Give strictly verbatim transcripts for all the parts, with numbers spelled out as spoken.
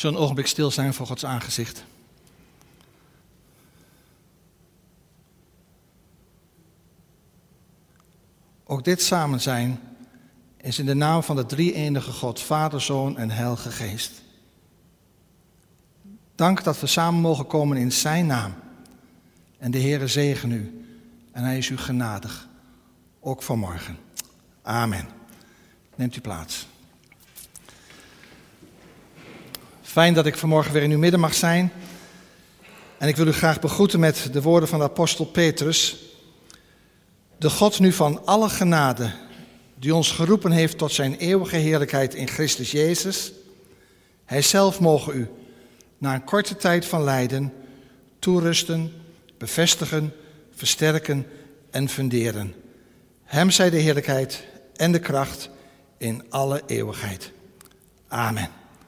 Zullen een ogenblik stil zijn voor Gods aangezicht. Ook dit samen zijn is in de naam van de drie-enige God, Vader, Zoon en Heilige Geest. Dank dat we samen mogen komen in zijn naam. En de Heere zegen u. En hij is u genadig. Ook vanmorgen. Amen. Neemt u plaats. Fijn dat ik vanmorgen weer in uw midden mag zijn. En ik wil u graag begroeten met de woorden van de apostel Petrus. De God nu van alle genade, die ons geroepen heeft tot zijn eeuwige heerlijkheid in Christus Jezus. Hij zelf mogen u, na een korte tijd van lijden, toerusten, bevestigen, versterken en funderen. Hem zij de heerlijkheid en de kracht in alle eeuwigheid. Amen.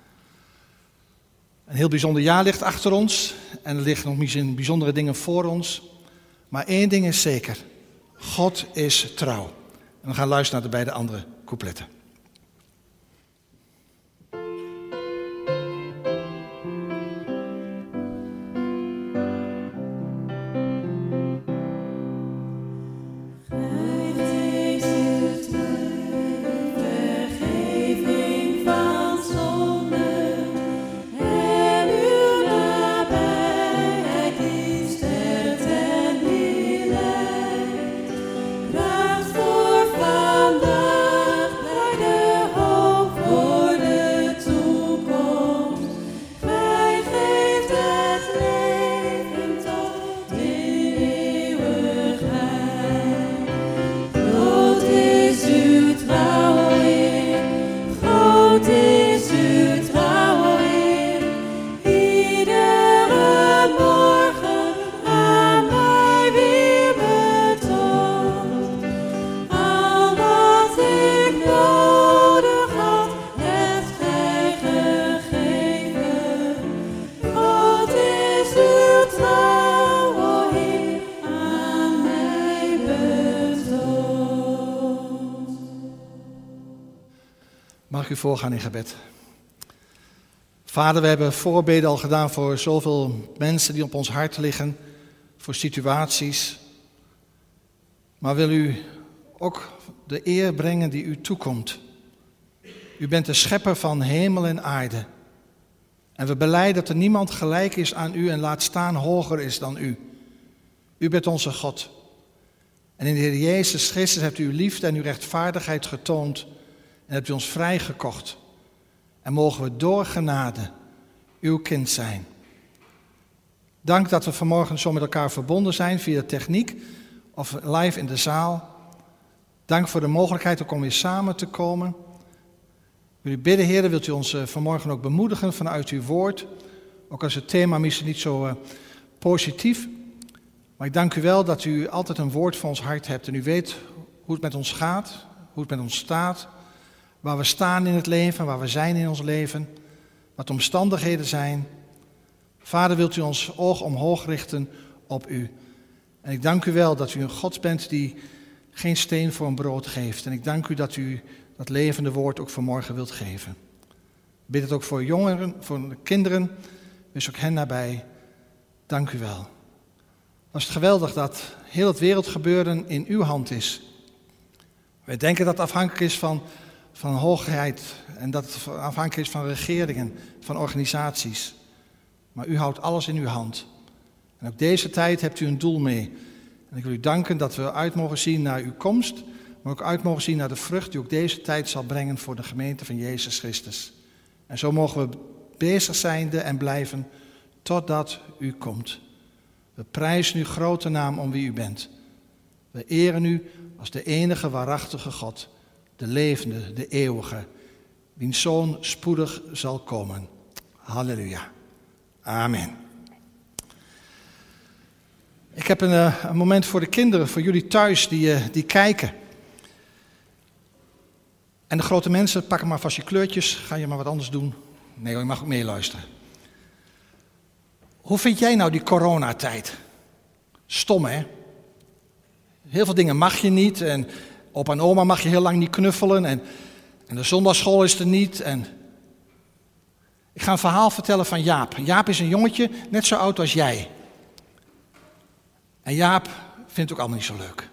Een heel bijzonder jaar ligt achter ons en er liggen nog misschien bijzondere dingen voor ons. Maar één ding is zeker, God is trouw. En we gaan luisteren naar de beide andere coupletten. Mag ik u voorgaan in gebed? Vader, we hebben voorbeden al gedaan voor zoveel mensen die op ons hart liggen, voor situaties. Maar wil u ook de eer brengen die u toekomt. U bent de schepper van hemel en aarde. En we belijden dat er niemand gelijk is aan u en laat staan hoger is dan u. U bent onze God. En in de Heer Jezus Christus hebt u uw liefde en uw rechtvaardigheid getoond. En hebt u ons vrijgekocht. En mogen we door genade uw kind zijn. Dank dat we vanmorgen zo met elkaar verbonden zijn via de techniek of live in de zaal. Dank voor de mogelijkheid om weer samen te komen. Wil u bidden, Heer, wilt u ons vanmorgen ook bemoedigen vanuit uw woord. Ook als het thema misschien niet zo uh, positief. Maar ik dank u wel dat u altijd een woord voor ons hart hebt. En u weet hoe het met ons gaat, hoe het met ons staat. Waar we staan in het leven, waar we zijn in ons leven, wat de omstandigheden zijn. Vader, wilt u ons oog omhoog richten op u. En ik dank u wel dat u een God bent die geen steen voor een brood geeft. En ik dank u dat u dat levende woord ook vanmorgen wilt geven. Ik bid het ook voor jongeren, voor de kinderen. Wees ook hen nabij. Dank u wel. Was het geweldig dat heel het wereldgebeuren in uw hand is. Wij denken dat het afhankelijk is van... van hoogheid en dat het afhankelijk is van regeringen, van organisaties. Maar u houdt alles in uw hand. En ook deze tijd hebt u een doel mee. En ik wil u danken dat we uit mogen zien naar uw komst, maar ook uit mogen zien naar de vrucht die ook deze tijd zal brengen voor de gemeente van Jezus Christus. En zo mogen we bezig zijnde en blijven totdat u komt. We prijzen uw grote naam om wie u bent. We eren u als de enige waarachtige God. De levende, de eeuwige, wiens zoon spoedig zal komen. Halleluja. Amen. Ik heb een, uh, een moment voor de kinderen, voor jullie thuis die, uh, die kijken. En de grote mensen, pakken maar vast je kleurtjes. Ga je maar wat anders doen. Nee hoor, je mag ook meeluisteren. Hoe vind jij nou die coronatijd? Stom, hè? Heel veel dingen mag je niet en... Opa en oma mag je heel lang niet knuffelen en, en de zondagsschool is er niet. En Ik ga een verhaal vertellen van Jaap. Jaap is een jongetje, net zo oud als jij. En Jaap vindt het ook allemaal niet zo leuk.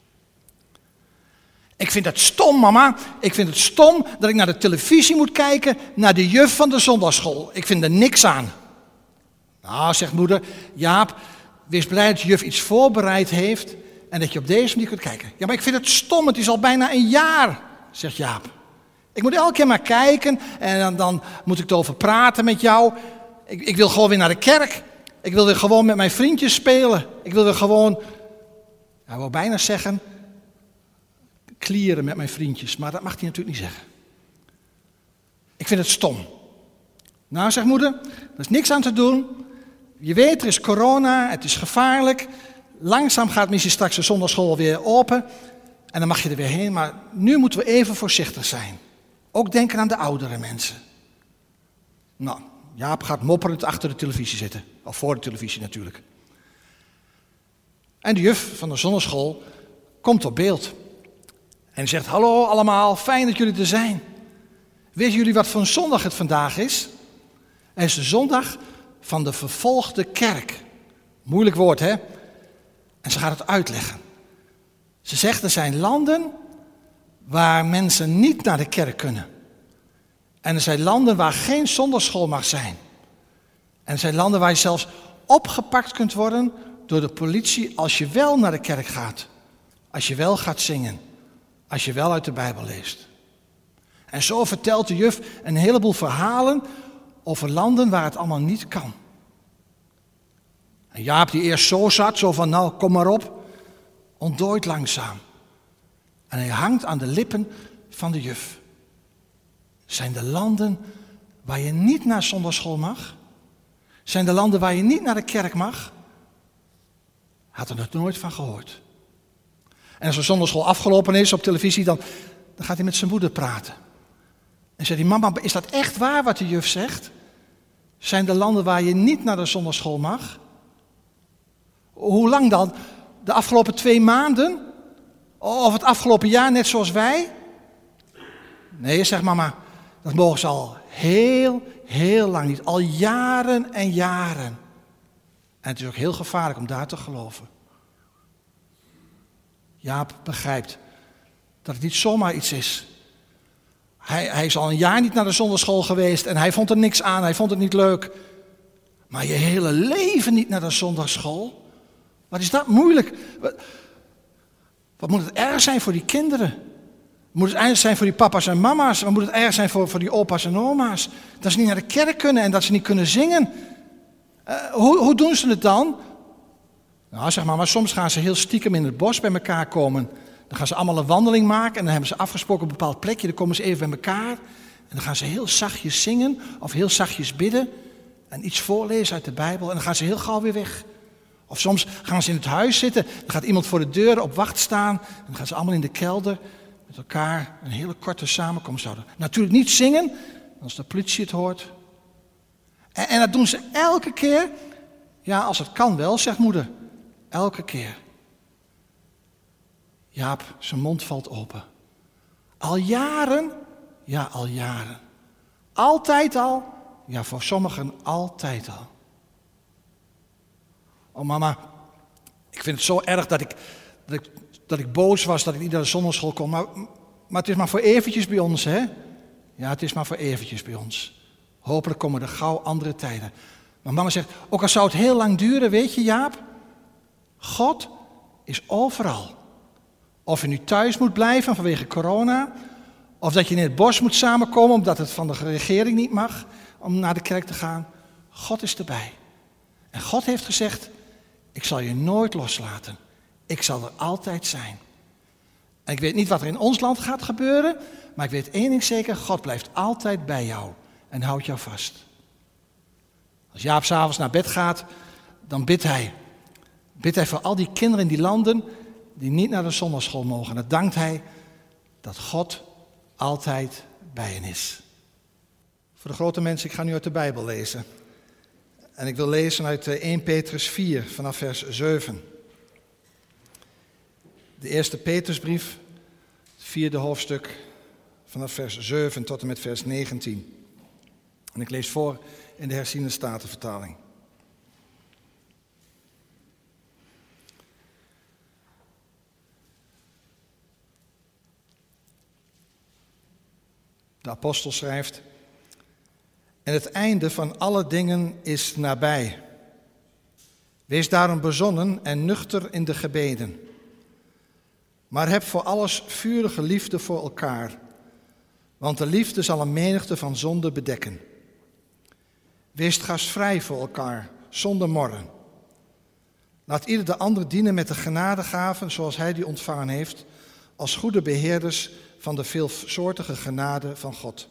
Ik vind het stom, mama. Ik vind het stom dat ik naar de televisie moet kijken, naar de juf van de zondagsschool. Ik vind er niks aan. Nou, zegt moeder, Jaap, wees blij dat je juf iets voorbereid heeft en dat je op deze manier kunt kijken. Ja, maar ik vind het stom, het is al bijna een jaar, zegt Jaap. Ik moet elke keer maar kijken en dan, dan moet ik erover praten met jou. Ik, ik wil gewoon weer naar de kerk. Ik wil weer gewoon met mijn vriendjes spelen. Ik wil weer gewoon, nou, ik wil bijna zeggen, klieren met mijn vriendjes. Maar dat mag hij natuurlijk niet zeggen. Ik vind het stom. Nou, zegt moeder, er is niks aan te doen. Je weet, er is corona, het is gevaarlijk. Langzaam gaat misschien straks de zondagschool weer open. En dan mag je er weer heen. Maar nu moeten we even voorzichtig zijn. Ook denken aan de oudere mensen. Nou, Jaap gaat mopperend achter de televisie zitten. Of voor de televisie natuurlijk. En de juf van de zondagschool komt op beeld. En zegt, hallo allemaal, fijn dat jullie er zijn. Weten jullie wat voor een zondag het vandaag is? Het is de zondag van de vervolgde kerk. Moeilijk woord, hè? En ze gaat het uitleggen. Ze zegt, er zijn landen waar mensen niet naar de kerk kunnen. En er zijn landen waar geen zondagschool mag zijn. En er zijn landen waar je zelfs opgepakt kunt worden door de politie als je wel naar de kerk gaat. Als je wel gaat zingen. Als je wel uit de Bijbel leest. En zo vertelt de juf een heleboel verhalen over landen waar het allemaal niet kan. En Jaap die eerst zo zat, zo van nou kom maar op, ontdooit langzaam. En hij hangt aan de lippen van de juf. Zijn de landen waar je niet naar zondagschool mag? Zijn de landen waar je niet naar de kerk mag? Had er nog nooit van gehoord. En als de zondagschool afgelopen is op televisie, dan, dan gaat hij met zijn moeder praten. En zegt hij, mama, is dat echt waar wat de juf zegt? Zijn de landen waar je niet naar de zondagschool mag? Hoe lang dan? De afgelopen twee maanden? Of het afgelopen jaar, net zoals wij? Nee, zegt mama, dat mogen ze al heel, heel lang niet. Al jaren en jaren. En het is ook heel gevaarlijk om daar te geloven. Jaap begrijpt dat het niet zomaar iets is. Hij, hij is al een jaar niet naar de zondagschool geweest en hij vond er niks aan, hij vond het niet leuk. Maar je hele leven niet naar de zondagschool? Wat is dat moeilijk? Wat, wat moet het erg zijn voor die kinderen? Moet het erg zijn voor die papa's en mama's? Wat moet het erg zijn voor, voor die opa's en oma's? Dat ze niet naar de kerk kunnen en dat ze niet kunnen zingen. Uh, hoe, hoe doen ze het dan? Nou, zeg maar, maar soms gaan ze heel stiekem in het bos bij elkaar komen. Dan gaan ze allemaal een wandeling maken en dan hebben ze afgesproken op een bepaald plekje. Dan komen ze even bij elkaar en dan gaan ze heel zachtjes zingen of heel zachtjes bidden. En iets voorlezen uit de Bijbel en dan gaan ze heel gauw weer weg. Of soms gaan ze in het huis zitten, dan gaat iemand voor de deur op wacht staan. En dan gaan ze allemaal in de kelder met elkaar een hele korte samenkomst houden. Natuurlijk niet zingen, als de politie het hoort. En, en dat doen ze elke keer. Ja, als het kan wel, zegt moeder. Elke keer. Jaap, zijn mond valt open. Al jaren? Ja, al jaren. Altijd al? Ja, voor sommigen altijd al. Oh mama, ik vind het zo erg dat ik, dat ik, dat ik boos was dat ik niet naar de zondagschool kon. Maar, maar het is maar voor eventjes bij ons, hè? Ja, het is maar voor eventjes bij ons. Hopelijk komen er gauw andere tijden. Maar mama zegt, ook al zou het heel lang duren, weet je Jaap? God is overal. Of je nu thuis moet blijven vanwege corona. Of dat je in het bos moet samenkomen omdat het van de regering niet mag om naar de kerk te gaan. God is erbij. En God heeft gezegd, ik zal je nooit loslaten. Ik zal er altijd zijn. En ik weet niet wat er in ons land gaat gebeuren. Maar ik weet één ding zeker, God blijft altijd bij jou. En houdt jou vast. Als Jaap 's avonds naar bed gaat, dan bidt hij. Bidt hij voor al die kinderen in die landen die niet naar de zondagschool mogen. En dan dankt hij dat God altijd bij hen is. Voor de grote mensen, ik ga nu uit de Bijbel lezen. En ik wil lezen uit eerste Petrus vier, vanaf vers zeven. De eerste Petrusbrief, het vierde hoofdstuk, vanaf vers zeven tot en met vers negentien. En ik lees voor in de herziene statenvertaling. De apostel schrijft: en het einde van alle dingen is nabij. Wees daarom bezonnen en nuchter in de gebeden. Maar heb voor alles vurige liefde voor elkaar, want de liefde zal een menigte van zonden bedekken. Wees gastvrij voor elkaar, zonder morren. Laat ieder de ander dienen met de genadegaven zoals hij die ontvangen heeft, als goede beheerders van de veelsoortige genade van God.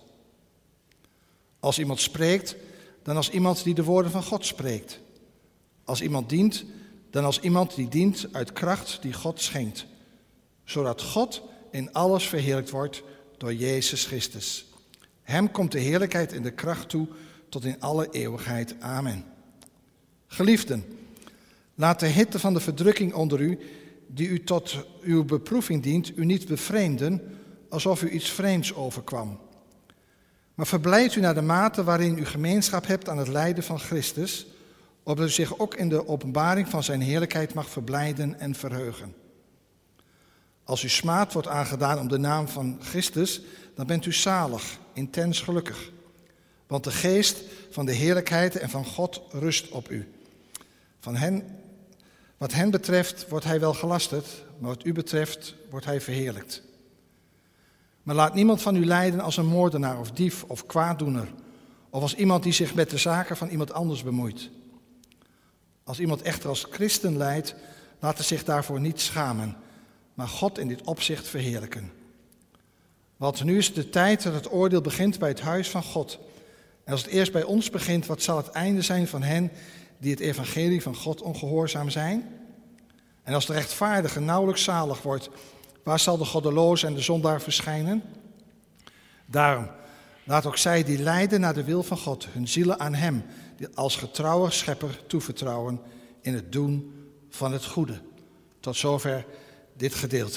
Als iemand spreekt, dan als iemand die de woorden van God spreekt. Als iemand dient, dan als iemand die dient uit kracht die God schenkt, zodat God in alles verheerlijkt wordt door Jezus Christus. Hem komt de heerlijkheid en de kracht toe tot in alle eeuwigheid. Amen. Geliefden, laat de hitte van de verdrukking onder u, die u tot uw beproeving dient, u niet bevreemden, alsof u iets vreemds overkwam. Maar verblijd u naar de mate waarin u gemeenschap hebt aan het lijden van Christus, opdat u zich ook in de openbaring van zijn heerlijkheid mag verblijden en verheugen. Als u smaad wordt aangedaan om de naam van Christus, dan bent u zalig, intens gelukkig. Want de geest van de heerlijkheid en van God rust op u. Van hen, wat hen betreft wordt hij wel gelasterd, maar wat u betreft wordt hij verheerlijkt. Maar laat niemand van u lijden als een moordenaar of dief of kwaaddoener, of als iemand die zich met de zaken van iemand anders bemoeit. Als iemand echter als christen lijdt, laat hij zich daarvoor niet schamen, maar God in dit opzicht verheerlijken. Want nu is de tijd dat het oordeel begint bij het huis van God. En als het eerst bij ons begint, wat zal het einde zijn van hen die het evangelie van God ongehoorzaam zijn? En als de rechtvaardige nauwelijks zalig wordt, waar zal de goddeloze en de zondaar verschijnen? Daarom, laat ook zij die lijden naar de wil van God, hun zielen aan hem, die als getrouwe schepper toevertrouwen in het doen van het goede. Tot zover dit gedeelte.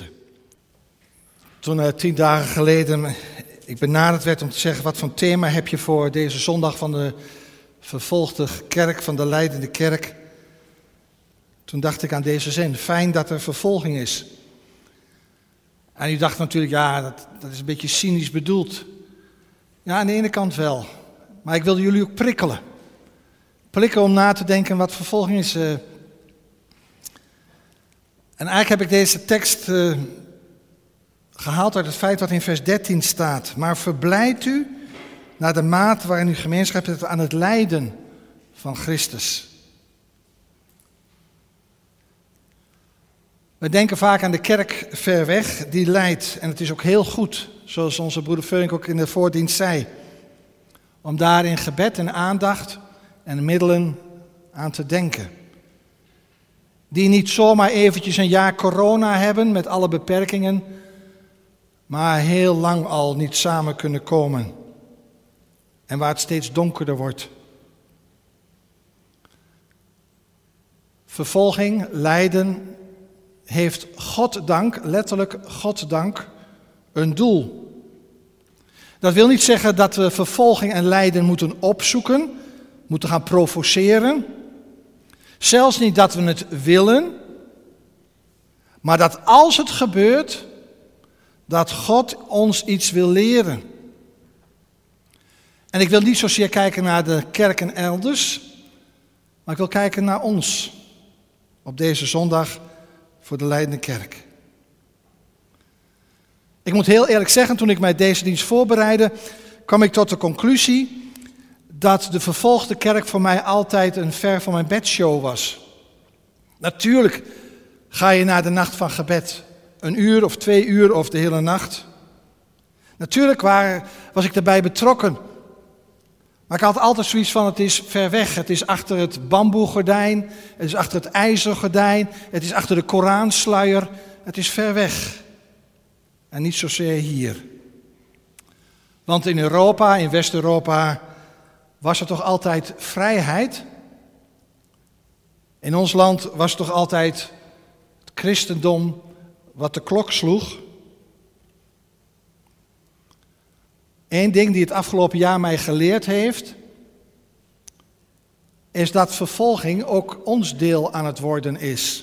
Toen uh, tien dagen geleden ik benaderd werd om te zeggen, wat voor thema heb je voor deze zondag van de vervolgde kerk, van de lijdende kerk? Toen dacht ik aan deze zin, fijn dat er vervolging is. En u dacht natuurlijk, ja, dat, dat is een beetje cynisch bedoeld. Ja, aan de ene kant wel. Maar ik wilde jullie ook prikkelen. Prikkelen om na te denken wat vervolging is. Uh. En eigenlijk heb ik deze tekst uh, gehaald uit het feit wat in vers dertien staat. Maar verblijd u naar de mate waarin u gemeenschap hebt aan het lijden van Christus. We denken vaak aan de kerk ver weg, die lijdt. En het is ook heel goed, zoals onze broeder Veurink ook in de voordienst zei, om daar in gebed en aandacht en middelen aan te denken. Die niet zomaar eventjes een jaar corona hebben met alle beperkingen, maar heel lang al niet samen kunnen komen. En waar het steeds donkerder wordt. Vervolging, lijden, heeft goddank, letterlijk goddank, een doel. Dat wil niet zeggen dat we vervolging en lijden moeten opzoeken, moeten gaan provoceren. Zelfs niet dat we het willen, maar dat als het gebeurt, dat God ons iets wil leren. En ik wil niet zozeer kijken naar de kerken elders, maar ik wil kijken naar ons op deze zondag voor de lijdende kerk. Ik moet heel eerlijk zeggen, toen ik mij deze dienst voorbereidde, kwam ik tot de conclusie dat de vervolgde kerk voor mij altijd een ver van mijn bedshow was. Natuurlijk ga je naar de nacht van gebed, een uur of twee uur of de hele nacht. Natuurlijk waar, was ik daarbij betrokken. Maar ik had altijd zoiets van, het is ver weg. Het is achter het bamboegordijn, het is achter het ijzergordijn, het is achter de Koransluier. Het is ver weg. En niet zozeer hier. Want in Europa, in West-Europa, was er toch altijd vrijheid? In ons land was toch altijd het christendom wat de klok sloeg? Eén ding die het afgelopen jaar mij geleerd heeft, is dat vervolging ook ons deel aan het worden is.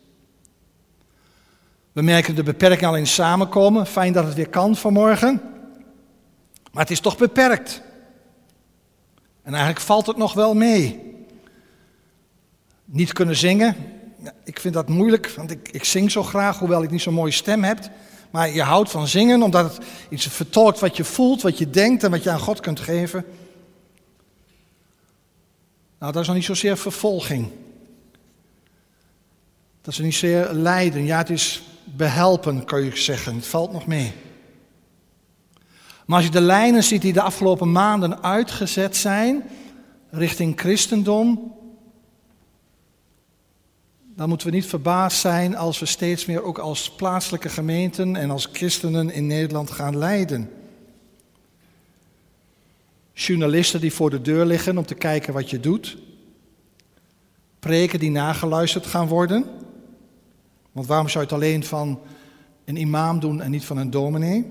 We merken de beperking al in samenkomen. Fijn dat het weer kan vanmorgen. Maar het is toch beperkt. En eigenlijk valt het nog wel mee. Niet kunnen zingen. Ik vind dat moeilijk, want ik, ik zing zo graag, hoewel ik niet zo'n mooie stem heb. Maar je houdt van zingen, omdat het iets vertolkt wat je voelt, wat je denkt en wat je aan God kunt geven. Nou, dat is nog niet zozeer vervolging. Dat is niet zozeer lijden. Ja, het is behelpen, kan je zeggen. Het valt nog mee. Maar als je de lijnen ziet die de afgelopen maanden uitgezet zijn richting christendom, dan moeten we niet verbaasd zijn als we steeds meer ook als plaatselijke gemeenten en als christenen in Nederland gaan lijden. Journalisten die voor de deur liggen om te kijken wat je doet. Preken die nageluisterd gaan worden. Want waarom zou je het alleen van een imam doen en niet van een dominee?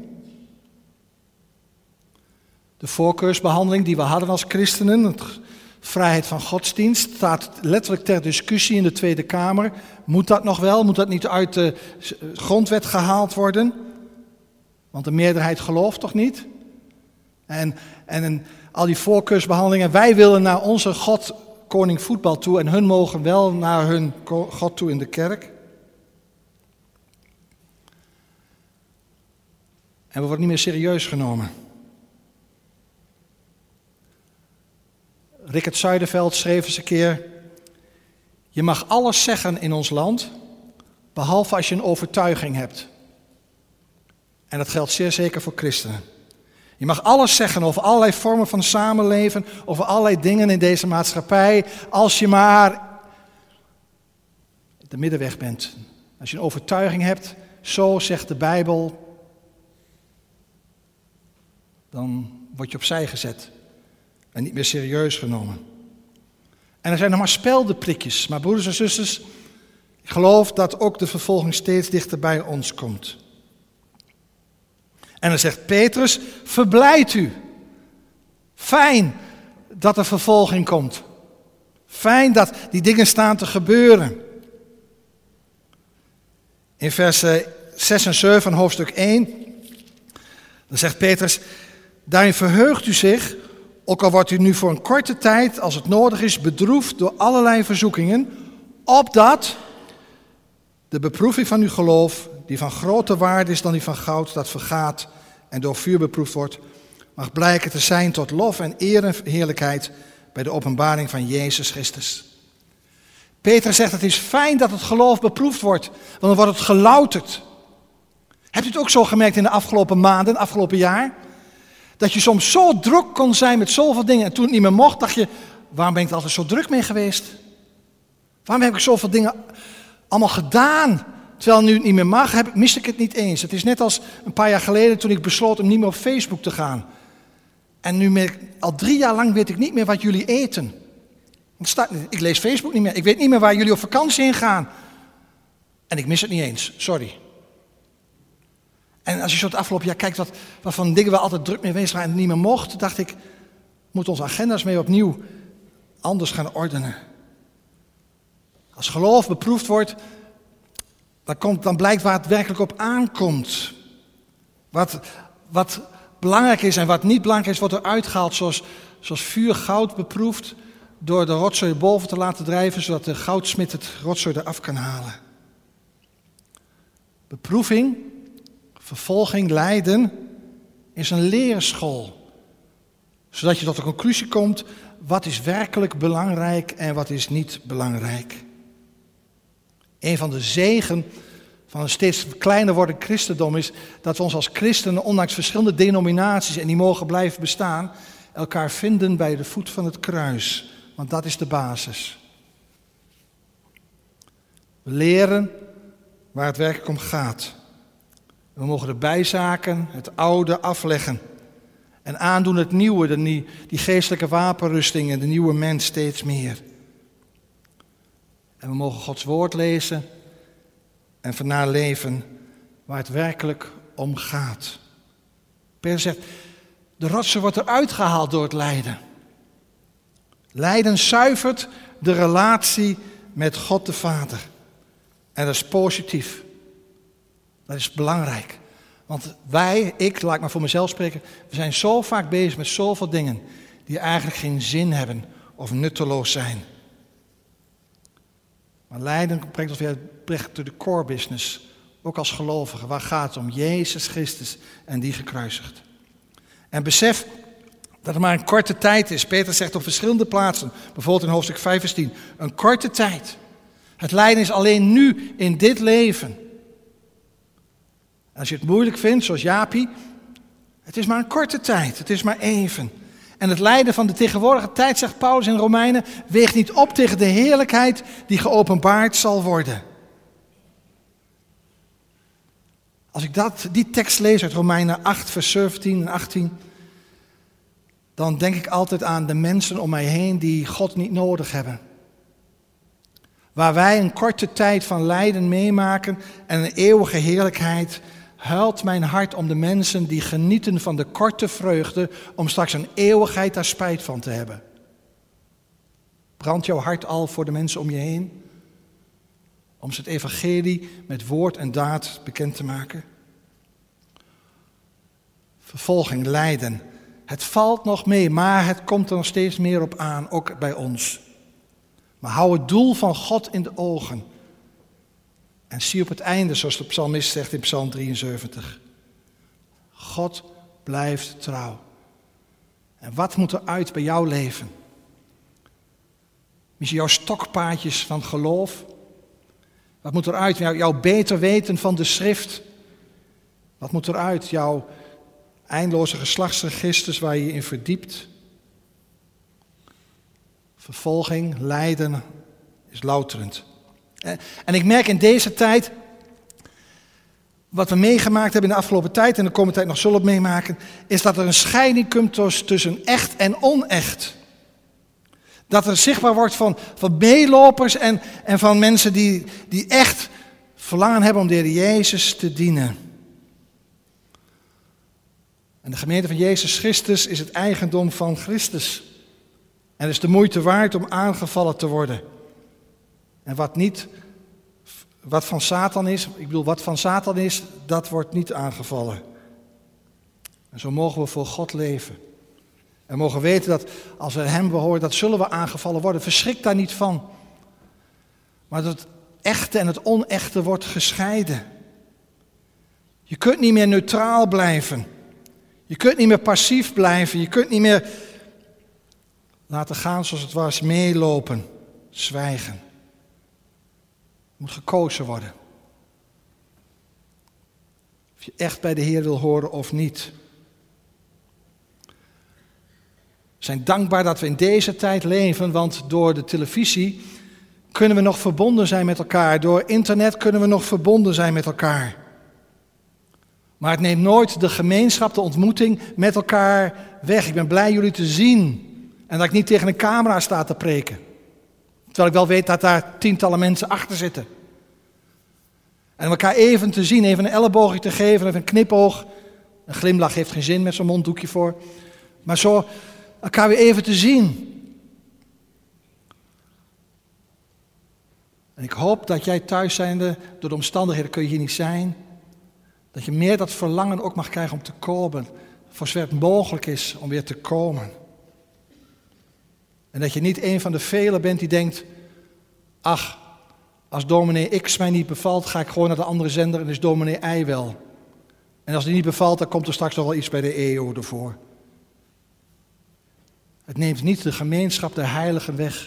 De voorkeursbehandeling die we hadden als christenen, de vrijheid van godsdienst, staat letterlijk ter discussie in de Tweede Kamer. Moet dat nog wel? Moet dat niet uit de grondwet gehaald worden? Want de meerderheid gelooft toch niet? En, en al die voorkeursbehandelingen, wij willen naar onze God, koning voetbal toe, en hun mogen wel naar hun God toe in de kerk. En we worden niet meer serieus genomen. Rickert Zuiderveld schreef eens een keer: je mag alles zeggen in ons land, behalve als je een overtuiging hebt. En dat geldt zeer zeker voor christenen. Je mag alles zeggen over allerlei vormen van samenleven, over allerlei dingen in deze maatschappij, als je maar de middenweg bent. Als je een overtuiging hebt, zo zegt de Bijbel, dan word je opzij gezet en niet meer serieus genomen. En er zijn nog maar speldenprikjes, maar broeders en zusters, ik geloof dat ook de vervolging steeds dichter bij ons komt. En dan zegt Petrus, verblijd u. Fijn dat er vervolging komt. Fijn dat die dingen staan te gebeuren. In vers zes en zeven van hoofdstuk één, dan zegt Petrus, daarin verheugt u zich, ook al wordt u nu voor een korte tijd, als het nodig is, bedroefd door allerlei verzoekingen, opdat de beproeving van uw geloof, die van groter waarde is dan die van goud dat vergaat en door vuur beproefd wordt, mag blijken te zijn tot lof en eer en heerlijkheid bij de openbaring van Jezus Christus. Petrus zegt, het is fijn dat het geloof beproefd wordt, want dan wordt het gelouterd. Hebt u het ook zo gemerkt in de afgelopen maanden, afgelopen jaar? Dat je soms zo druk kon zijn met zoveel dingen en toen het niet meer mocht, dacht je, waarom ben ik er altijd zo druk mee geweest? Waarom heb ik zoveel dingen allemaal gedaan? Terwijl nu het niet meer mag, heb, mis ik het niet eens. Het is net als een paar jaar geleden toen ik besloot om niet meer op Facebook te gaan. En nu meer, al drie jaar lang weet ik niet meer wat jullie eten. Het staat, ik lees Facebook niet meer. Ik weet niet meer waar jullie op vakantie heen gaan. En ik mis het niet eens, sorry. En als je zo het afgelopen jaar kijkt wat, wat van dingen we altijd druk mee geweest waren en het niet meer mocht, dacht ik, moet onze agenda's mee opnieuw anders gaan ordenen. Als geloof beproefd wordt, dan, komt, dan blijkt waar het werkelijk op aankomt. Wat, wat belangrijk is en wat niet belangrijk is, wordt eruit gehaald zoals, zoals vuur goud beproefd door de rotzooi boven te laten drijven, zodat de goudsmid het rotzooi eraf kan halen. Beproeving, vervolging, lijden is een leerschool. Zodat je tot de conclusie komt, wat is werkelijk belangrijk en wat is niet belangrijk. Een van de zegen van een steeds kleiner wordend christendom is dat we ons als christenen, ondanks verschillende denominaties, en die mogen blijven bestaan, elkaar vinden bij de voet van het kruis. Want dat is de basis. We leren waar het werkelijk om gaat. We mogen de bijzaken, het oude afleggen. En aandoen het nieuwe, de, die geestelijke wapenrusting en de nieuwe mens steeds meer. En we mogen Gods woord lezen en vandaar leven waar het werkelijk om gaat. Petrus zegt, De rotzooi wordt eruit gehaald door het lijden. Lijden zuivert de relatie met God de Vader. En dat is positief. Dat is belangrijk. Want wij, ik, laat ik maar voor mezelf spreken, we zijn zo vaak bezig met zoveel dingen die eigenlijk geen zin hebben of nutteloos zijn. Maar lijden brengt ons weer terug tot de core business. Ook als gelovigen. Waar gaat het om? Jezus Christus en die gekruisigd. En besef dat het maar een korte tijd is. Petrus zegt op verschillende plaatsen, bijvoorbeeld in hoofdstuk vijf vers tien. Een korte tijd. Het lijden is alleen nu in dit leven. Als je het moeilijk vindt, zoals Jaapie, het is maar een korte tijd. Het is maar even. En het lijden van de tegenwoordige tijd, zegt Paulus in Romeinen, weegt niet op tegen de heerlijkheid die geopenbaard zal worden. Als ik dat, die tekst lees uit Romeinen acht, vers zeventien en achttien, dan denk ik altijd aan de mensen om mij heen die God niet nodig hebben. Waar wij een korte tijd van lijden meemaken en een eeuwige heerlijkheid, huilt mijn hart om de mensen die genieten van de korte vreugde om straks een eeuwigheid daar spijt van te hebben. Brandt jouw hart al voor de mensen om je heen? Om ze het evangelie met woord en daad bekend te maken? Vervolging, lijden. Het valt nog mee, maar het komt er nog steeds meer op aan, ook bij ons. Maar hou het doel van God in de ogen. En zie op het einde, zoals de psalmist zegt in Psalm drieënzeventig. God blijft trouw. En wat moet er uit bij jouw leven? Misschien jouw stokpaardjes van geloof. Wat moet er uit? Jouw, jouw beter weten van de schrift. Wat moet er uit? Jouw eindeloze geslachtsregisters waar je je in verdiept. Vervolging, lijden is louterend. En ik merk in deze tijd, wat we meegemaakt hebben in de afgelopen tijd en de komende tijd nog zullen meemaken, is dat er een scheiding komt tussen echt en onecht. Dat er zichtbaar wordt van, van meelopers en, en van mensen die, die echt verlangen hebben om de Heer Jezus te dienen. En de gemeente van Jezus Christus is het eigendom van Christus. En het is de moeite waard om aangevallen te worden. En wat niet, wat van Satan is, ik bedoel wat van Satan is, dat wordt niet aangevallen. En zo mogen we voor God leven. En mogen weten dat als we hem behoren, dat zullen we aangevallen worden. Verschrik daar niet van. Maar dat het echte en het onechte wordt gescheiden. Je kunt niet meer neutraal blijven. Je kunt niet meer passief blijven. Je kunt niet meer laten gaan zoals het was, meelopen, zwijgen. Het moet gekozen worden. Of je echt bij de Heer wil horen of niet. We zijn dankbaar dat we in deze tijd leven, want door de televisie kunnen we nog verbonden zijn met elkaar. Door internet kunnen we nog verbonden zijn met elkaar. Maar het neemt nooit de gemeenschap, de ontmoeting met elkaar weg. Ik ben blij jullie te zien en dat ik niet tegen een camera sta te preken. Terwijl ik wel weet dat daar tientallen mensen achter zitten. En elkaar even te zien, even een elleboogje te geven, even een knipoog. Een glimlach heeft geen zin met zo'n monddoekje voor. Maar zo elkaar weer even te zien. En ik hoop dat jij thuis zijnde, door de omstandigheden kun je hier niet zijn, dat je meer dat verlangen ook mag krijgen om te komen. Voor zover het mogelijk is om weer te komen. En dat je niet een van de velen bent die denkt, ach, als dominee X mij niet bevalt, ga ik gewoon naar de andere zender en is dominee Y wel. En als die niet bevalt, dan komt er straks nog wel iets bij de E O ervoor. Het neemt niet de gemeenschap der heiligen weg.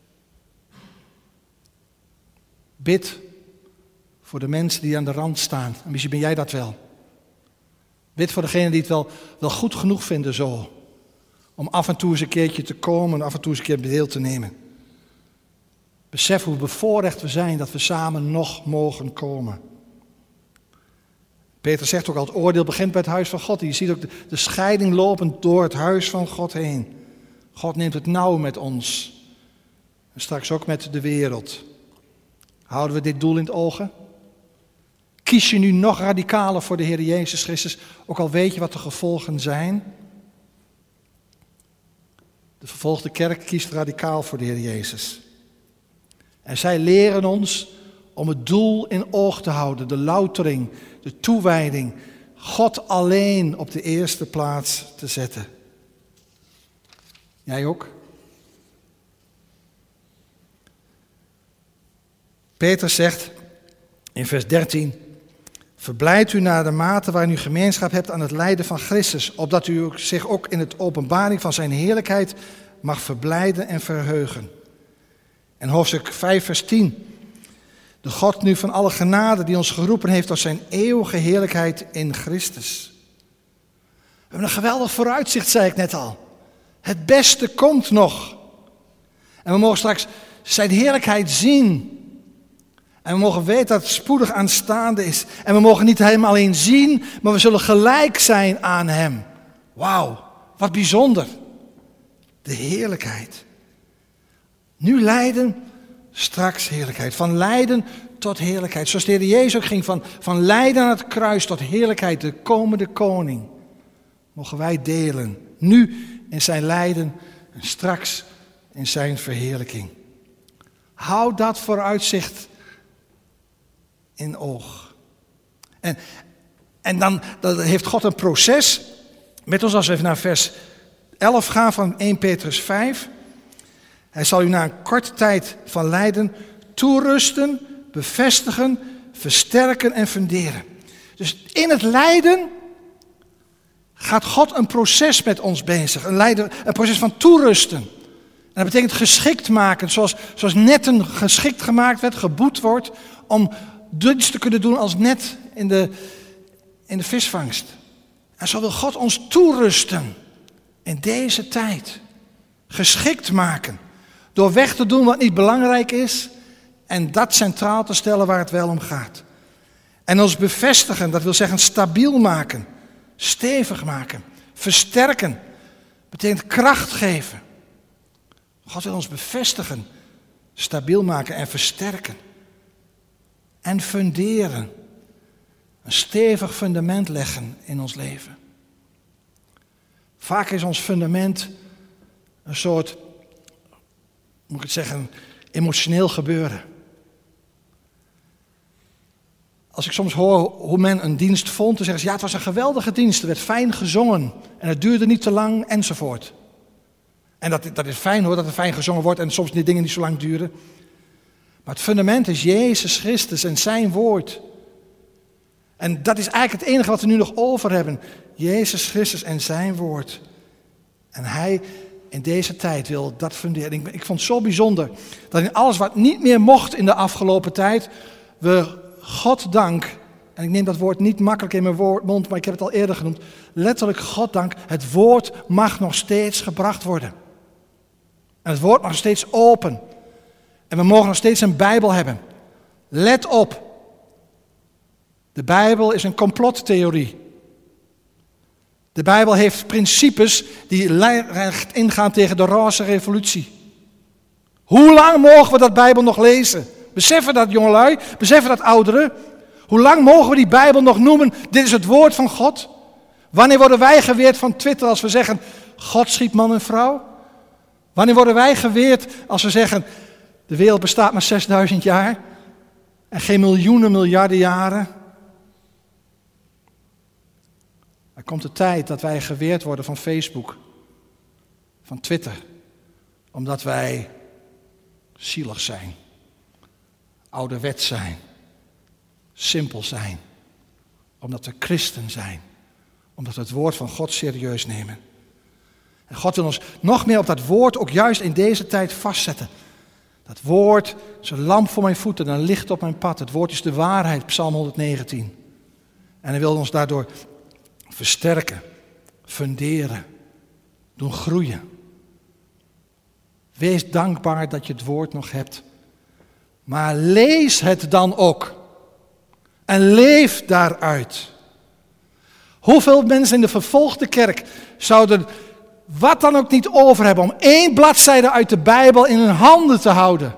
Bid voor de mensen die aan de rand staan. En misschien ben jij dat wel. Bid voor degenen die het wel, wel goed genoeg vinden zo. Om af en toe eens een keertje te komen, af en toe eens een keer deel te nemen. Besef hoe bevoorrecht we zijn dat we samen nog mogen komen. Peter zegt ook al, het oordeel begint bij het huis van God. Je ziet ook de, de scheiding lopend door het huis van God heen. God neemt het nauw met ons. En straks ook met de wereld. Houden we dit doel in het ogen? Kies je nu nog radicaler voor de Heer Jezus Christus, ook al weet je wat de gevolgen zijn? De vervolgde kerk kiest radicaal voor de Heer Jezus. En zij leren ons om het doel in oog te houden, de loutering, de toewijding, God alleen op de eerste plaats te zetten. Jij ook? Petrus zegt in vers dertien, verblijd u naar de mate waarin u gemeenschap hebt aan het lijden van Christus, opdat u zich ook in het openbaring van zijn heerlijkheid mag verblijden en verheugen. En hoofdstuk vijf vers tien, de God nu van alle genade die ons geroepen heeft tot zijn eeuwige heerlijkheid in Christus. We hebben een geweldig vooruitzicht, zei ik net al. Het beste komt nog. En we mogen straks zijn heerlijkheid zien. En we mogen weten dat het spoedig aanstaande is. En we mogen niet hem alleen zien, maar we zullen gelijk zijn aan hem. Wauw, wat bijzonder. De heerlijkheid. Nu lijden, straks heerlijkheid. Van lijden tot heerlijkheid. Zoals de Heer Jezus ook ging, van, van lijden aan het kruis tot heerlijkheid, de komende koning. Mogen wij delen, nu in zijn lijden en straks in zijn verheerlijking. Hou dat vooruitzicht in oog. En, en dan, dan heeft God een proces met ons, als we even naar vers elf gaan van eerste Petrus vijf. Hij zal u na een korte tijd van lijden toerusten, bevestigen, versterken en funderen. Dus in het lijden gaat God een proces met ons bezig. Een, lijden, een proces van toerusten. En dat betekent geschikt maken. Zoals, zoals netten geschikt gemaakt werd, geboet wordt. Om dienst te kunnen doen als net in de, in de visvangst. En zo wil God ons toerusten. In deze tijd. Geschikt maken. Door weg te doen wat niet belangrijk is. En dat centraal te stellen waar het wel om gaat. En ons bevestigen, dat wil zeggen stabiel maken. Stevig maken. Versterken. Betekent kracht geven. God wil ons bevestigen. Stabiel maken en versterken. En funderen. Een stevig fundament leggen in ons leven. Vaak is ons fundament een soort, moet ik het zeggen, emotioneel gebeuren. Als ik soms hoor hoe men een dienst vond, dan zeggen ze, ja, het was een geweldige dienst, er werd fijn gezongen en het duurde niet te lang enzovoort. En dat, dat is fijn hoor, dat er fijn gezongen wordt en soms die dingen niet zo lang duren. Maar het fundament is Jezus Christus en zijn woord. En dat is eigenlijk het enige wat we nu nog over hebben. Jezus Christus en zijn woord. En hij in deze tijd wil dat funderen. Ik, ik vond het zo bijzonder dat in alles wat niet meer mocht in de afgelopen tijd, we God dank, en ik neem dat woord niet makkelijk in mijn woord, mond, maar ik heb het al eerder genoemd, letterlijk God dank, het woord mag nog steeds gebracht worden. En het woord mag nog steeds open. En we mogen nog steeds een Bijbel hebben. Let op. De Bijbel is een complottheorie. De Bijbel heeft principes die recht ingaan tegen de roze revolutie. Hoe lang mogen we dat Bijbel nog lezen? Beseffen dat jongelui? Beseffen dat ouderen? Hoe lang mogen we die Bijbel nog noemen? Dit is het woord van God. Wanneer worden wij geweerd van Twitter als we zeggen, God schiep man en vrouw? Wanneer worden wij geweerd als we zeggen, de wereld bestaat maar zesduizend jaar en geen miljoenen, miljarden jaren? Er komt de tijd dat wij geweerd worden van Facebook, van Twitter, omdat wij zielig zijn, ouderwets zijn, simpel zijn, omdat we christen zijn, omdat we het woord van God serieus nemen. En God wil ons nog meer op dat woord ook juist in deze tijd vastzetten. Dat woord is een lamp voor mijn voeten en een licht op mijn pad. Het woord is de waarheid, Psalm honderdnegentien. En hij wil ons daardoor versterken, funderen, doen groeien. Wees dankbaar dat je het woord nog hebt. Maar lees het dan ook. En leef daaruit. Hoeveel mensen in de vervolgde kerk zouden wat dan ook niet over hebben om één bladzijde uit de Bijbel in hun handen te houden?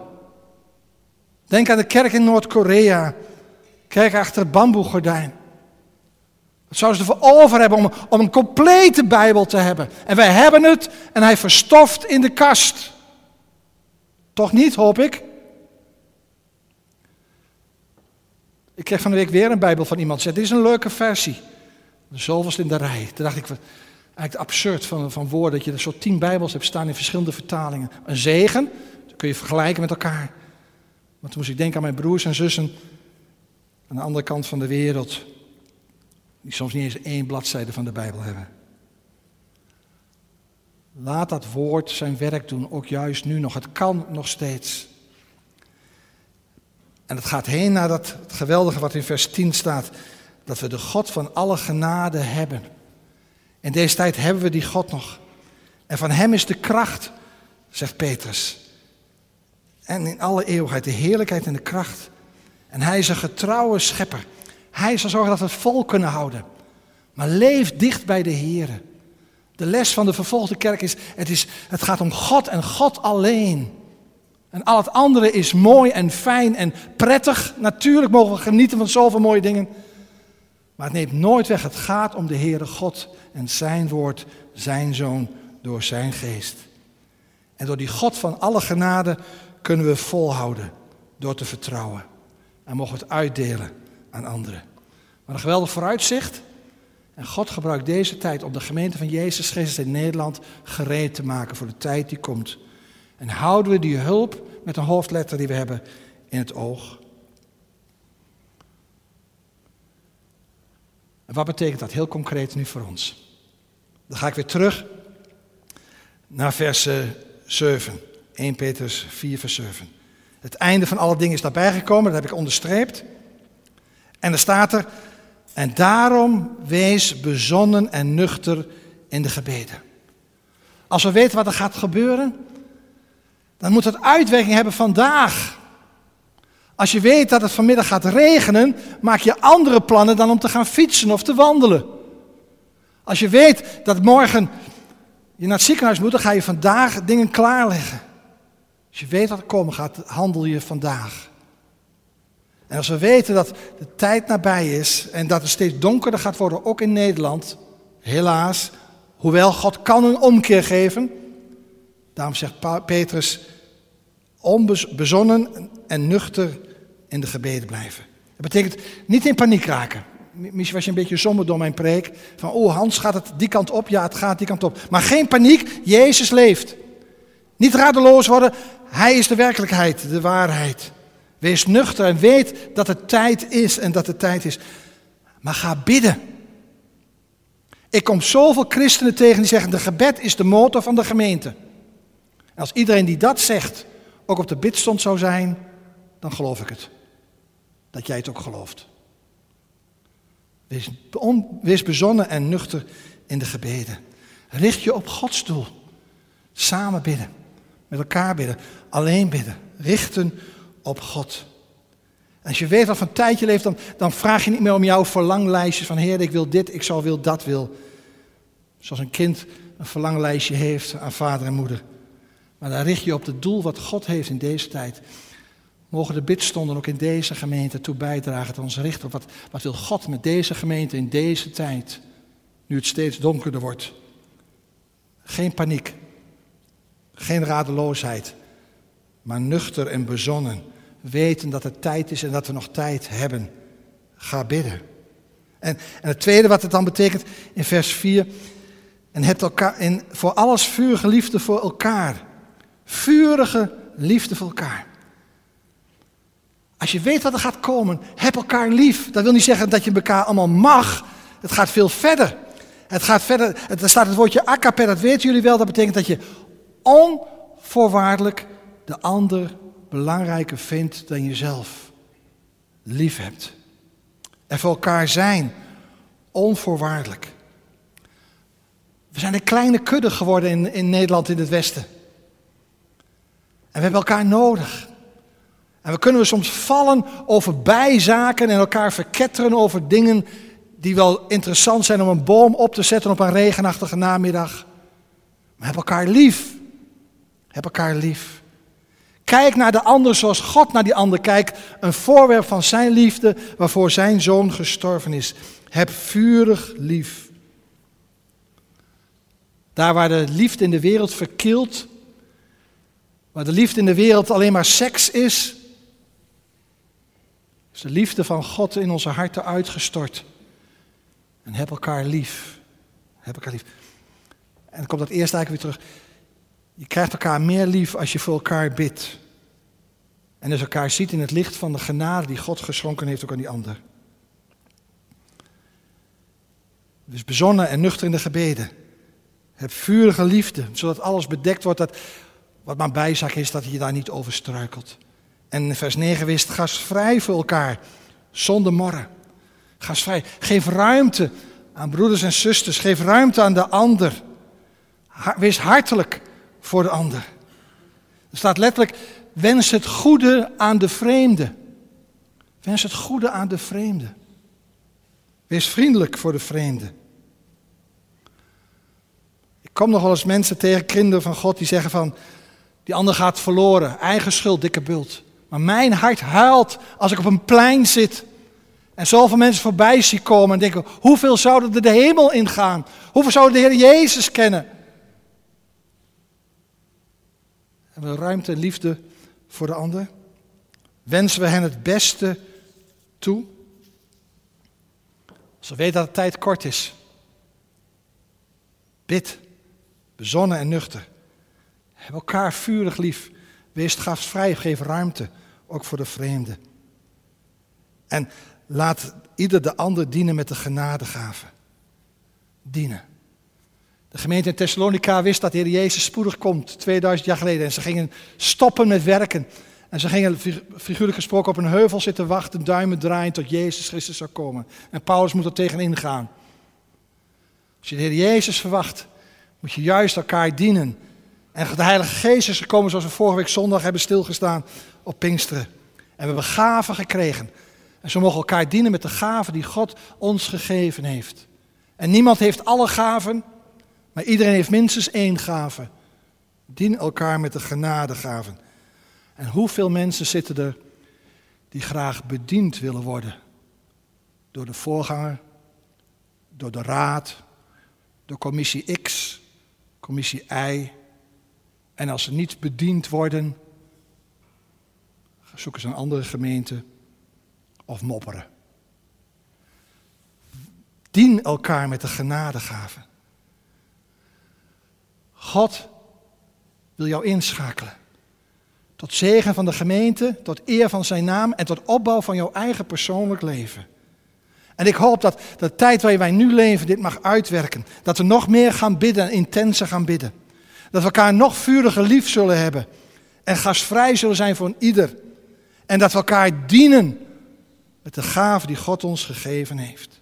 Denk aan de kerk in Noord-Korea. Kerk achter het bamboegordijn. Wat zouden ze ervoor over hebben om, om een complete Bijbel te hebben? En wij hebben het en hij verstoft in de kast. Toch niet, hoop ik? Ik kreeg van de week weer een Bijbel van iemand. Zei, dit is een leuke versie. De zoveelste in de rij. Toen dacht ik, eigenlijk absurd van, van woorden dat je er zo tien Bijbels hebt staan in verschillende vertalingen. Een zegen, dat kun je vergelijken met elkaar. Maar toen moest ik denken aan mijn broers en zussen aan de andere kant van de wereld. Die soms niet eens één bladzijde van de Bijbel hebben. Laat dat woord zijn werk doen, ook juist nu nog. Het kan nog steeds. En het gaat heen naar dat het geweldige wat in vers tien staat. Dat we de God van alle genade hebben. In deze tijd hebben we die God nog. En van hem is de kracht, zegt Petrus. En in alle eeuwigheid de heerlijkheid en de kracht. En hij is een getrouwe schepper. Hij zal zorgen dat we het vol kunnen houden. Maar leef dicht bij de Here. De les van de vervolgde kerk is het, is, het gaat om God en God alleen. En al het andere is mooi en fijn en prettig. Natuurlijk mogen we genieten van zoveel mooie dingen. Maar het neemt nooit weg. Het gaat om de Heere God en zijn woord, zijn zoon, door zijn geest. En door die God van alle genade kunnen we volhouden door te vertrouwen. En mogen we het uitdelen aan anderen. Maar een geweldig vooruitzicht. En God gebruikt deze tijd om de gemeente van Jezus Christus in Nederland gereed te maken voor de tijd die komt. En houden we die hulp met een hoofdletter die we hebben in het oog. En wat betekent dat heel concreet nu voor ons? Dan ga ik weer terug naar vers zeven. eerste Petrus vier vers zeven. Het einde van alle dingen is daarbij gekomen, dat heb ik onderstreept. En er staat er, en daarom wees bezonnen en nuchter in de gebeden. Als we weten wat er gaat gebeuren, dan moet het uitwerking hebben vandaag. Als je weet dat het vanmiddag gaat regenen, maak je andere plannen dan om te gaan fietsen of te wandelen. Als je weet dat morgen je naar het ziekenhuis moet, dan ga je vandaag dingen klaarleggen. Als je weet wat er komen gaat, handel je vandaag. En als we weten dat de tijd nabij is en dat het steeds donkerder gaat worden, ook in Nederland, helaas, hoewel God kan een omkeer geven, daarom zegt Petrus, onbezonnen en nuchter in de gebeden blijven. Dat betekent niet in paniek raken. Misschien was je een beetje somber door mijn preek, van oh Hans, gaat het die kant op? Ja, het gaat die kant op. Maar geen paniek, Jezus leeft. Niet radeloos worden, hij is de werkelijkheid, de waarheid. Wees nuchter en weet dat het tijd is en dat het tijd is. Maar ga bidden. Ik kom zoveel christenen tegen die zeggen, de gebed is de motor van de gemeente. En als iedereen die dat zegt ook op de bidstond zou zijn, dan geloof ik het. Dat jij het ook gelooft. Wees, on, wees bezonnen en nuchter in de gebeden. Richt je op Gods doel. Samen bidden. Met elkaar bidden. Alleen bidden. Richten op God. En als je weet wat voor een tijd je leeft, dan, dan vraag je niet meer om jouw verlanglijstjes van Heer, ik wil dit, ik zal wil dat wil. Zoals een kind een verlanglijstje heeft aan vader en moeder. Maar dan richt je op het doel wat God heeft in deze tijd. Mogen de bidstonden ook in deze gemeente toe bijdragen dat ons richten op wat, wat wil God met deze gemeente in deze tijd, nu het steeds donkerder wordt. Geen paniek, geen radeloosheid, maar nuchter en bezonnen. Weten dat het tijd is en dat we nog tijd hebben. Ga bidden. En, en het tweede wat het dan betekent in vers vier. En hebt elkaar in voor alles vurige liefde voor elkaar. Vurige liefde voor elkaar. Als je weet wat er gaat komen, heb elkaar lief. Dat wil niet zeggen dat je elkaar allemaal mag. Het gaat veel verder. Het gaat verder. Er staat het woordje agape, dat weten jullie wel. Dat betekent dat je onvoorwaardelijk de ander belangrijker vindt dan jezelf. Lief hebt. En voor elkaar zijn. Onvoorwaardelijk. We zijn een kleine kudde geworden in, in Nederland, in het Westen. En we hebben elkaar nodig. En we kunnen we soms vallen over bijzaken en elkaar verketteren over dingen die wel interessant zijn om een boom op te zetten op een regenachtige namiddag. Maar heb elkaar lief. Heb elkaar lief. Kijk naar de ander zoals God naar die ander kijkt. Een voorwerp van zijn liefde waarvoor zijn zoon gestorven is. Heb vurig lief. Daar waar de liefde in de wereld verkilt, waar de liefde in de wereld alleen maar seks is, is de liefde van God in onze harten uitgestort. En heb elkaar lief. Heb elkaar lief. En dan komt dat eerst eigenlijk weer terug. Je krijgt elkaar meer lief als je voor elkaar bidt. En als elkaar ziet in het licht van de genade die God geschonken heeft ook aan die ander. Dus bezonnen en nuchter in de gebeden. Heb vurige liefde, zodat alles bedekt wordt. Dat, wat mijn bijzaak is, dat je daar niet over struikelt. En in vers negen wist, gastvrij voor elkaar, zonder morren. Gastvrij. Geef ruimte aan broeders en zusters. Geef ruimte aan de ander. Wees hartelijk voor de ander. Er staat letterlijk, wens het goede aan de vreemde. Wens het goede aan de vreemde. Wees vriendelijk voor de vreemde. Ik kom nog wel eens mensen tegen, kinderen van God, die zeggen van, die ander gaat verloren, eigen schuld, dikke bult. Maar mijn hart huilt als ik op een plein zit en zoveel mensen voorbij zie komen en denken, hoeveel zouden er de hemel ingaan? Hoeveel zouden de Heer Jezus kennen? Hebben we ruimte en liefde voor de ander? Wensen we hen het beste toe? Als we weten dat de tijd kort is. Bid, bezonnen en nuchter. Heb elkaar vurig lief. Wees gastvrij, geef ruimte, ook voor de vreemde. En laat ieder de ander dienen met de genadegave. Dienen. De gemeente in Thessalonica wist dat de Heer Jezus spoedig komt, tweeduizend jaar geleden. En ze gingen stoppen met werken. En ze gingen figuurlijk gesproken op een heuvel zitten wachten, duimen draaien tot Jezus Christus zou komen. En Paulus moet er tegenin gaan. Als je de Heer Jezus verwacht, moet je juist elkaar dienen. En de Heilige Geest is gekomen zoals we vorige week zondag hebben stilgestaan op Pinksteren. En we hebben gaven gekregen. En zo mogen elkaar dienen met de gaven die God ons gegeven heeft. En niemand heeft alle gaven, maar iedereen heeft minstens één gave. Dien elkaar met de genadegaven. En hoeveel mensen zitten er die graag bediend willen worden? Door de voorganger, door de raad, door commissie X, commissie Y. En als ze niet bediend worden, zoeken ze een andere gemeente of mopperen. Dien elkaar met de genadegaven. God wil jou inschakelen. Tot zegen van de gemeente, tot eer van zijn naam en tot opbouw van jouw eigen persoonlijk leven. En ik hoop dat de tijd waarin wij nu leven dit mag uitwerken. Dat we nog meer gaan bidden en intenser gaan bidden. Dat we elkaar nog vuriger lief zullen hebben. En gastvrij zullen zijn voor een ieder. En dat we elkaar dienen met de gave die God ons gegeven heeft.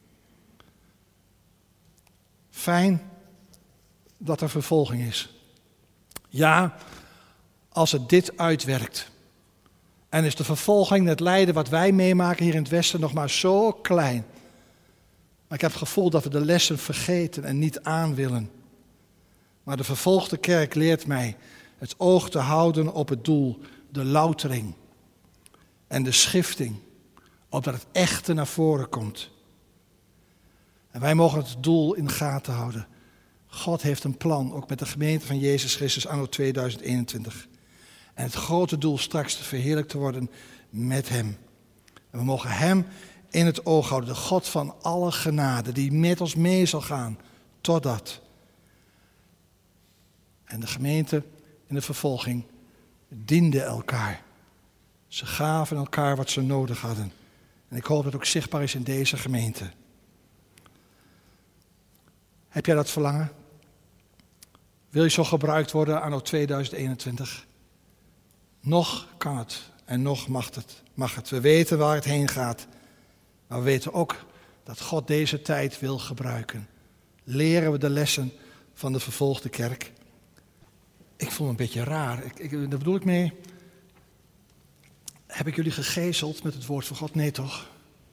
Fijn dat er vervolging is. Ja, als het dit uitwerkt. En is de vervolging, het lijden wat wij meemaken hier in het Westen nog maar zo klein. Maar ik heb het gevoel dat we de lessen vergeten en niet aan willen. Maar de vervolgde kerk leert mij het oog te houden op het doel, de loutering en de schifting, opdat het echte naar voren komt. En wij mogen het doel in de gaten houden. God heeft een plan, ook met de gemeente van Jezus Christus anno tweeduizend eenentwintig. En het grote doel straks te verheerlijkt te worden met hem. En we mogen hem in het oog houden, de God van alle genade, die met ons mee zal gaan, totdat. En de gemeente in de vervolging diende elkaar. Ze gaven elkaar wat ze nodig hadden. En ik hoop dat het ook zichtbaar is in deze gemeente. Heb jij dat verlangen? Wil je zo gebruikt worden anno tweeduizend eenentwintig? Nog kan het en nog mag het, mag het. We weten waar het heen gaat. Maar we weten ook dat God deze tijd wil gebruiken. Leren we de lessen van de vervolgde kerk? Ik voel me een beetje raar. Ik, ik, daar bedoel ik mee. Heb ik jullie gegezeld met het woord van God? Nee toch?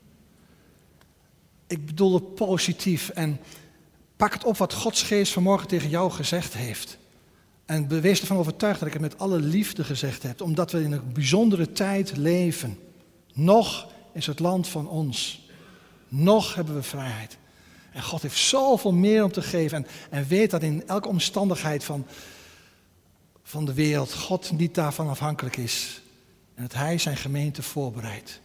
Ik bedoel het positief en pak het op wat Gods geest vanmorgen tegen jou gezegd heeft. En wees ervan overtuigd dat ik het met alle liefde gezegd heb. Omdat we in een bijzondere tijd leven. Nog is het land van ons. Nog hebben we vrijheid. En God heeft zoveel meer om te geven. En, en weet dat in elke omstandigheid van, van de wereld God niet daarvan afhankelijk is. En dat hij zijn gemeente voorbereidt.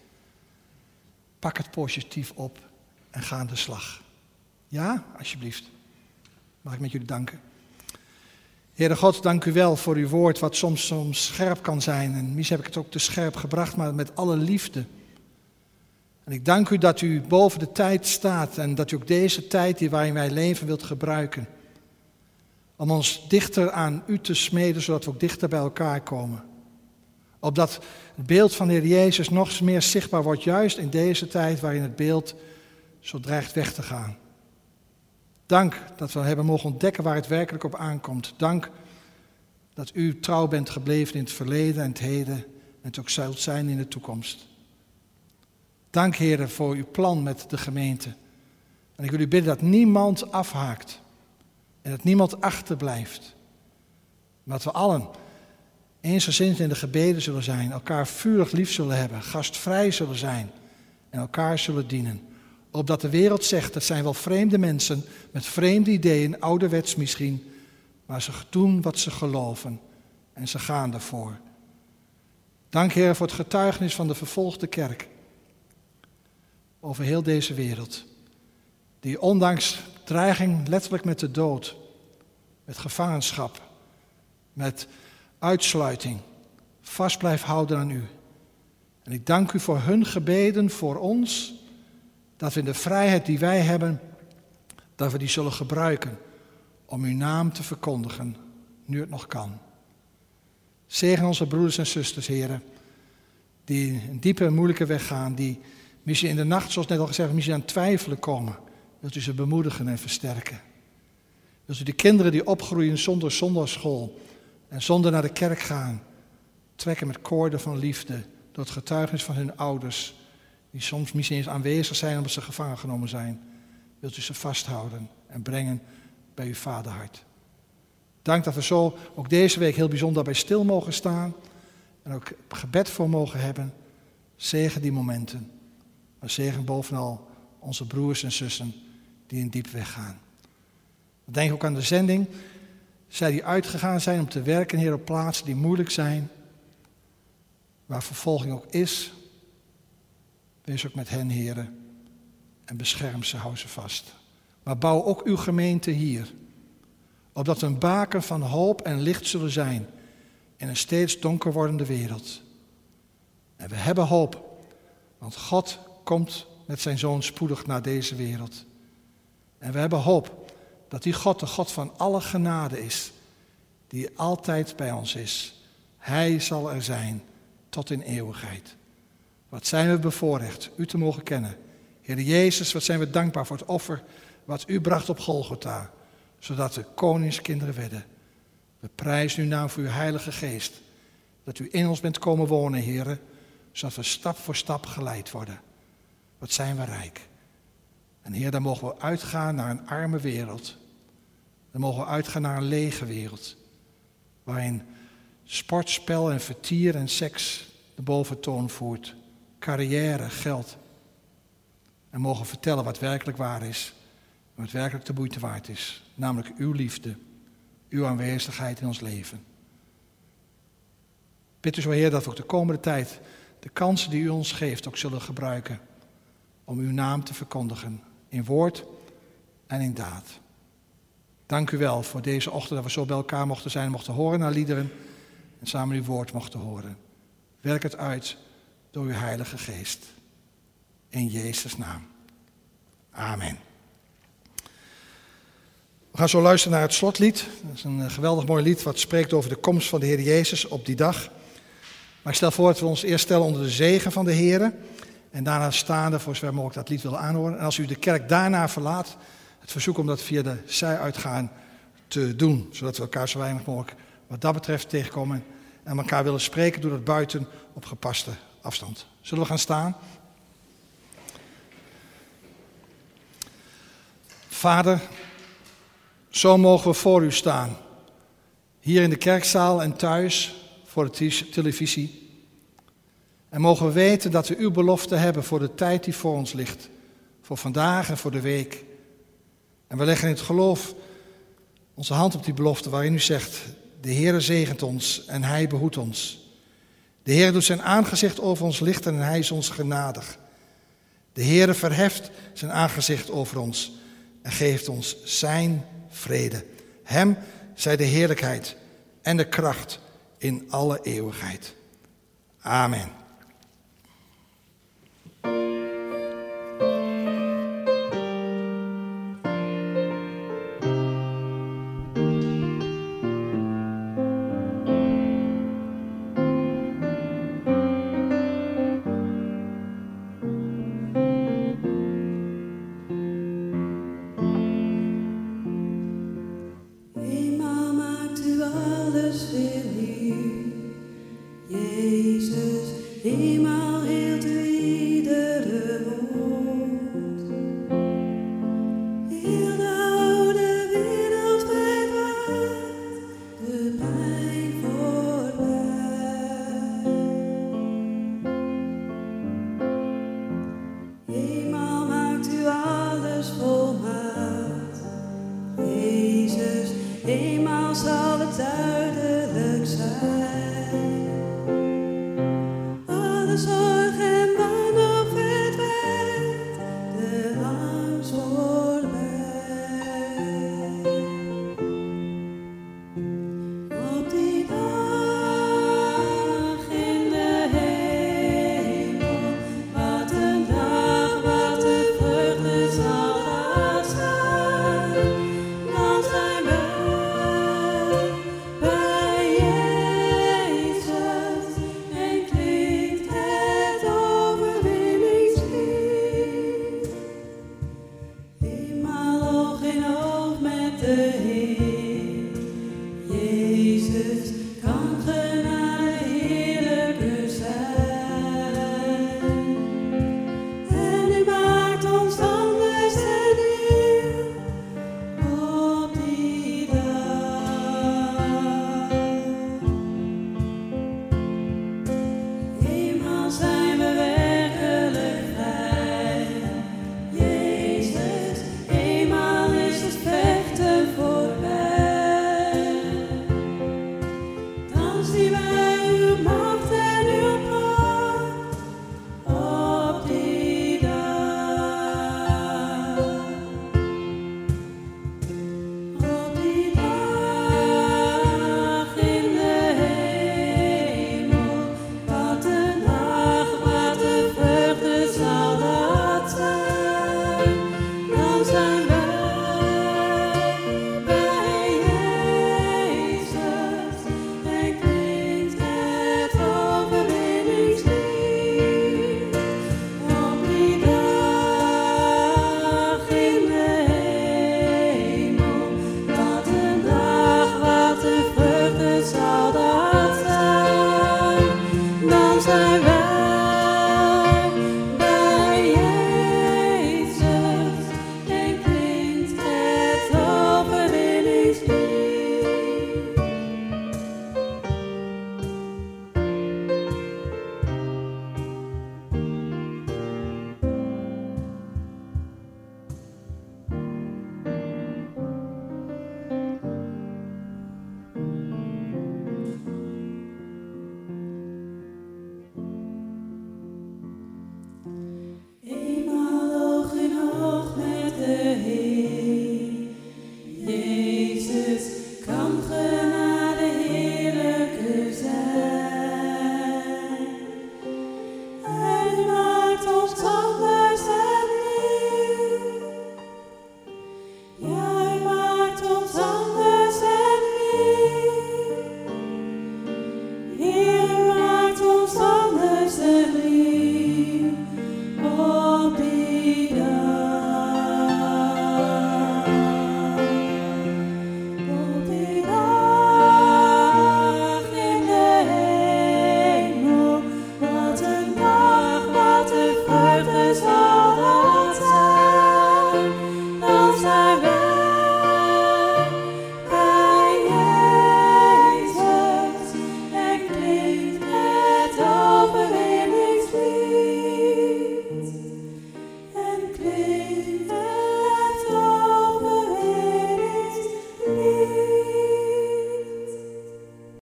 Pak het positief op en ga aan de slag. Ja, alsjeblieft. Mag ik met jullie danken. Heere God, dank u wel voor uw woord wat soms, soms scherp kan zijn. En misschien heb ik het ook te scherp gebracht, maar met alle liefde. En ik dank u dat u boven de tijd staat en dat u ook deze tijd die waarin wij leven wilt gebruiken. Om ons dichter aan u te smeden, zodat we ook dichter bij elkaar komen. Opdat het beeld van de Heer Jezus nog meer zichtbaar wordt, juist in deze tijd waarin het beeld zo dreigt weg te gaan. Dank dat we hebben mogen ontdekken waar het werkelijk op aankomt. Dank dat u trouw bent gebleven in het verleden en het heden en het ook zult zijn in de toekomst. Dank, Heer, voor uw plan met de gemeente. En ik wil u bidden dat niemand afhaakt en dat niemand achterblijft. Maar dat we allen eensgezind in de gebeden zullen zijn, elkaar vurig lief zullen hebben, gastvrij zullen zijn en elkaar zullen dienen. Opdat de wereld zegt, dat zijn wel vreemde mensen met vreemde ideeën, ouderwets misschien, maar ze doen wat ze geloven en ze gaan ervoor. Dank, Heer, voor het getuigenis van de vervolgde kerk over heel deze wereld, die ondanks dreiging letterlijk met de dood, met gevangenschap, met uitsluiting, vast blijft houden aan u. En ik dank u voor hun gebeden voor ons, dat we in de vrijheid die wij hebben, dat we die zullen gebruiken om uw naam te verkondigen, nu het nog kan. Zegen onze broeders en zusters, heren, die een diepe en moeilijke weg gaan, die misschien in de nacht, zoals net al gezegd, misschien aan twijfelen komen. Wilt u ze bemoedigen en versterken. Wilt u de kinderen die opgroeien zonder zondagschool en zonder naar de kerk gaan, trekken met koorden van liefde door het getuigenis van hun ouders, die soms misschien eens aanwezig zijn omdat ze gevangen genomen zijn. Wilt u ze vasthouden en brengen bij uw vaderhart. Dank dat we zo ook deze week heel bijzonder bij stil mogen staan en ook gebed voor mogen hebben. Zegen die momenten, maar zegen bovenal onze broers en zussen die in diep weggaan. Denk ook aan de zending. Zij die uitgegaan zijn om te werken, Heer, op plaatsen die moeilijk zijn, waar vervolging ook is. Wees ook met hen, Heer, en bescherm ze, hou ze vast. Maar bouw ook uw gemeente hier, opdat we een baken van hoop en licht zullen zijn in een steeds donker wordende wereld. En we hebben hoop, want God komt met zijn Zoon spoedig naar deze wereld. En we hebben hoop dat die God de God van alle genade is, die altijd bij ons is. Hij zal er zijn tot in eeuwigheid. Wat zijn we bevoorrecht u te mogen kennen. Heer Jezus, wat zijn we dankbaar voor het offer wat u bracht op Golgotha, zodat we koningskinderen werden. We prijzen uw naam voor uw heilige geest, dat u in ons bent komen wonen, Heer, zodat we stap voor stap geleid worden. Wat zijn we rijk. En Heer, dan mogen we uitgaan naar een arme wereld. Dan mogen we uitgaan naar een lege wereld, waarin sport, spel en vertier en seks de boventoon voert. Carrière, geld. En mogen vertellen wat werkelijk waar is. Wat werkelijk de moeite waard is. Namelijk uw liefde. Uw aanwezigheid in ons leven. Bid u zo, Heer, dat we ook de komende tijd de kansen die u ons geeft ook zullen gebruiken. Om uw naam te verkondigen. In woord en in daad. Dank u wel voor deze ochtend dat we zo bij elkaar mochten zijn. Mochten horen naar liederen. En samen uw woord mochten horen. Werk het uit door uw heilige geest. In Jezus' naam. Amen. We gaan zo luisteren naar het slotlied. Dat is een geweldig mooi lied wat spreekt over de komst van de Heer Jezus op die dag. Maar ik stel voor dat we ons eerst stellen onder de zegen van de Heer. En daarna staande, voor zover mogelijk dat lied willen aanhoren. En als u de kerk daarna verlaat, het verzoek om dat via de zijuitgaan te doen. Zodat we elkaar zo weinig mogelijk wat dat betreft tegenkomen. En elkaar willen spreken, doe dat buiten op gepaste afstand. Zullen we gaan staan? Vader, zo mogen we voor u staan. Hier in de kerkzaal en thuis voor de televisie. En mogen we weten dat we uw belofte hebben voor de tijd die voor ons ligt. voor vandaag en voor de week. En we leggen in het geloof onze hand op die belofte waarin u zegt, de Heere zegent ons en hij behoedt ons. De Heere doet zijn aangezicht over ons lichten en hij is ons genadig. De Heere verheft zijn aangezicht over ons en geeft ons zijn vrede. Hem zij de heerlijkheid en de kracht in alle eeuwigheid. Amen. Hey.